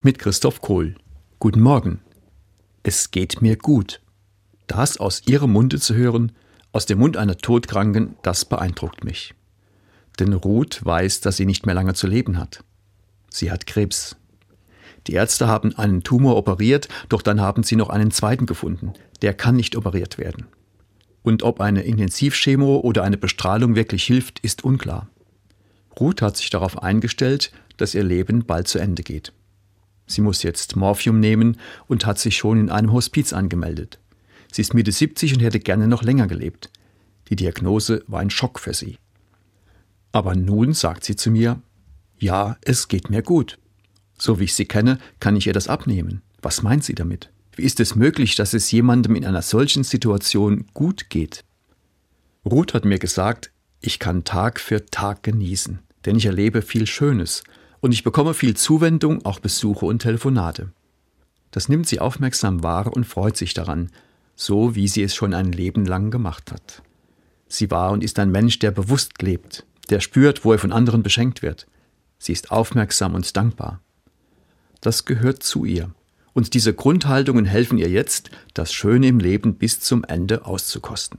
Mit Christoph Kohl. Guten Morgen. Es geht mir gut. Das aus Ihrem Munde zu hören, aus dem Mund einer Todkranken, das beeindruckt mich. Denn Ruth weiß, dass sie nicht mehr lange zu leben hat. Sie hat Krebs. Die Ärzte haben einen Tumor operiert, doch dann haben sie noch einen zweiten gefunden. Der kann nicht operiert werden. Und ob eine Intensivchemo oder eine Bestrahlung wirklich hilft, ist unklar. Ruth hat sich darauf eingestellt, dass ihr Leben bald zu Ende geht. Sie muss jetzt Morphium nehmen und hat sich schon in einem Hospiz angemeldet. Sie ist Mitte 70 und hätte gerne noch länger gelebt. Die Diagnose war ein Schock für sie. Aber nun sagt sie zu mir, ja, es geht mir gut. So wie ich sie kenne, kann ich ihr das abnehmen. Was meint sie damit? Wie ist es möglich, dass es jemandem in einer solchen Situation gut geht? Ruth hat mir gesagt, ich kann Tag für Tag genießen, denn ich erlebe viel Schönes. Und ich bekomme viel Zuwendung, auch Besuche und Telefonate. Das nimmt sie aufmerksam wahr und freut sich daran, so wie sie es schon ein Leben lang gemacht hat. Sie war und ist ein Mensch, der bewusst lebt, der spürt, wo er von anderen beschenkt wird. Sie ist aufmerksam und dankbar. Das gehört zu ihr. Und diese Grundhaltungen helfen ihr jetzt, das Schöne im Leben bis zum Ende auszukosten.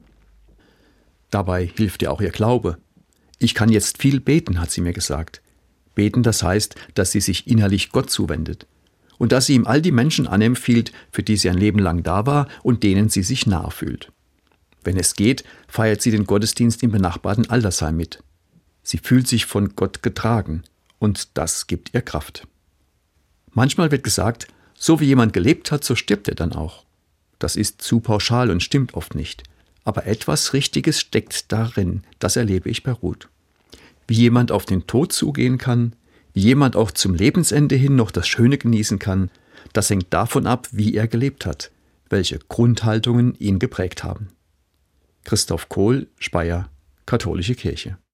Dabei hilft ihr auch ihr Glaube. Ich kann jetzt viel beten, hat sie mir gesagt. Beten, das heißt, dass sie sich innerlich Gott zuwendet und dass sie ihm all die Menschen anempfiehlt, für die sie ein Leben lang da war und denen sie sich nahe fühlt. Wenn es geht, feiert sie den Gottesdienst im benachbarten Altersheim mit. Sie fühlt sich von Gott getragen und das gibt ihr Kraft. Manchmal wird gesagt, so wie jemand gelebt hat, so stirbt er dann auch. Das ist zu pauschal und stimmt oft nicht. Aber etwas Richtiges steckt darin, das erlebe ich bei Ruth. Wie jemand auf den Tod zugehen kann, wie jemand auch zum Lebensende hin noch das Schöne genießen kann, das hängt davon ab, wie er gelebt hat, welche Grundhaltungen ihn geprägt haben. Christoph Kohl, Speyer, Katholische Kirche.